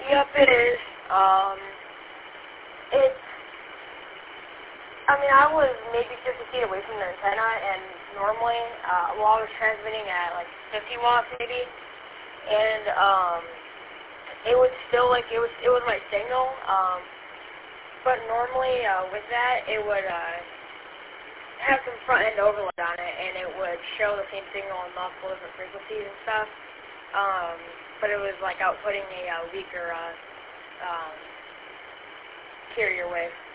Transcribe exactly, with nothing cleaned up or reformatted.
Yep, it is. Um, it's, I mean, I was maybe fifty feet away from the antenna, and normally, uh, well, I was transmitting at like fifty watts maybe, and, um, it was still like, it was, it was my signal, um, but normally, uh, with that, it would, uh, have some front-end overload on it, and it would show the same signal on multiple different frequencies and stuff, um, but it was like outputting a uh, weaker, uh, um, carrier wave.